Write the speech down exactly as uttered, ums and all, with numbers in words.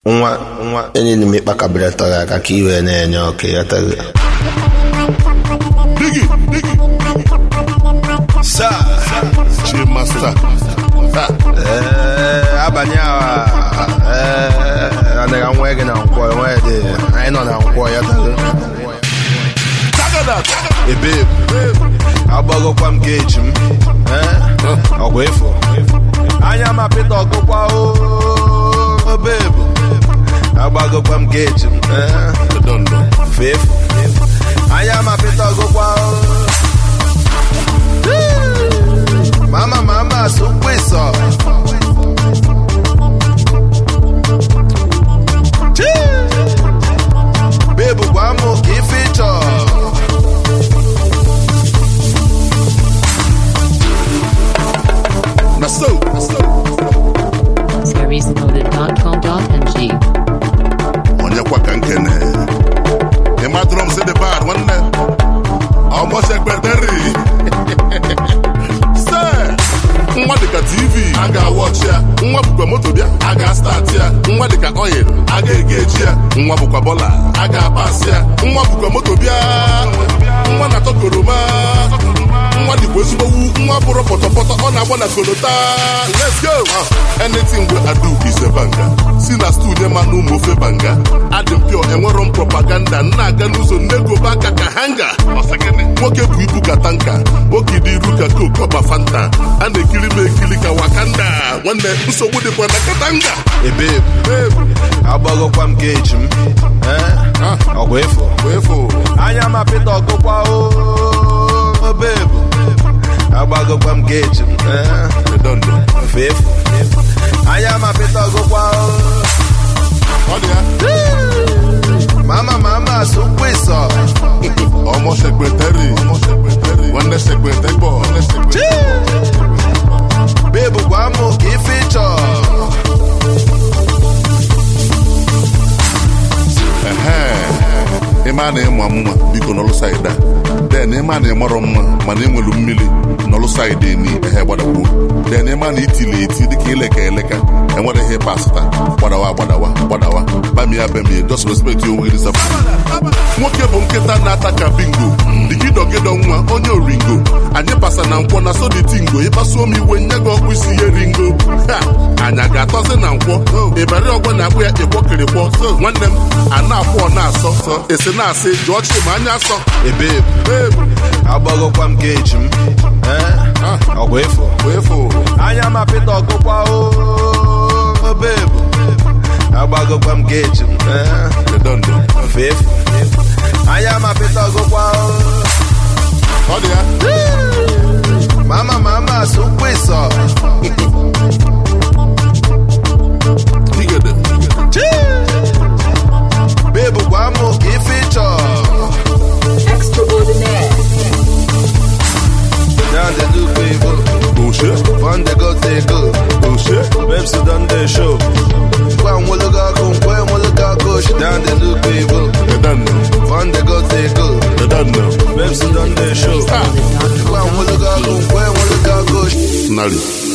nwa nwa enyi m ịkpakabere tọrọ aka ka iwe na-enye ọkụ ya tọrọ Digi Digi sa Chimasta eh abanye awa eh anaghị nwa gị na nkwọ nwa dị anyị nọ na nkwọ ya tọrọ Tagada ebe agbagokwa m geji m eh ọgwụ efo anya ma pita ọgụkwa o bebu agbagokwa m geji m eh Dondo fefu anya ma pita ọgụkwa o mama mama sukwiso bebu gwa mụ ka ife ịchọ Na so series loaded dot com dot n g. Onye kwa ka nkene Ema drum say the bad one almost secretary Say nwa dịka T V a ga-watch ya, nwa bụkwa moto bịa a ga-start ya, nwa dịka oil a ga-egeji ya, nwa bụkwa bola a ga-pass ya, nwa bụkwa moto bịa, nwa na tokoroma, nwa dịkwa ezigbo wu, nwa bụrụ pọtọpọtọ ọ na-agba na kolota. Let's go! Anything we I do is a banga. Si na studio ma n'ụmụ ofe banga. Adịm pure enwero m propaganda, nna aga n'ụzọ nnegoba aka ka hanga. Nwoke bụ ibu ka tanka, nwoke dị iru ka coke ọba fanta. A na-ekiri m ekiri ka wakanda, nwanne nsogbu dịkwa na katanga. ebe agbagokwa m geji m eh ọgwụ efo Wefo anya ma pita ọgụkwa o bebu agbagokwa m geji m eh Dondo fefu anya ma pita ọgụkwa o ọ dị ya mama mama sukwiso ọmọ secretary nwanne secretary bọ bebu gwa mụ ka ife ịchọ ịma na ịma mma biko n'ọlụ saịda den ịma na ịmarọ mma mana enwelu mmiri n'ọlụ saịda eni ehe gbadagbuo den ịma na itili eti dịka ileka eleka enwere ihe pasịta gbadawa gbadawa gbadawa bamia bamie just respect your will is nwoke bụ nkịta na-ata ka bingo digidogido nwa onye oringo anyị pasa na nkwọ na soditingo ịkpasuo m iwe nye gị ọkpụ isi ihe ringo anya ga-atọzi na nkwọ ịbara ọgwọ na-akpụ ya ịkwọkịrịkwọ nwanne m a na-akwọ ọ na-asọ esi na-asị jụọ chi ma anya asọ ebe agbagokwa m geji m eh ọgwụ efo wefo anya ma pita ọgụkwa o bebu agbagokwa m geji m eh Dondo fefu anya ma pita ọgụkwa o ọ dị ya mama mama sukwiso igede bebu gwa mụ ka ife ịchọ down the loop people oshe fun dey go dey go oshe babes don dey show nkwa nwologo ọkụ nkwa nwologo ọkụ down the loop people Dondo fun dey go dey go Dondo babes don dey show nkwa nwologo ọkụ nkwa nwologo ọkụ Nari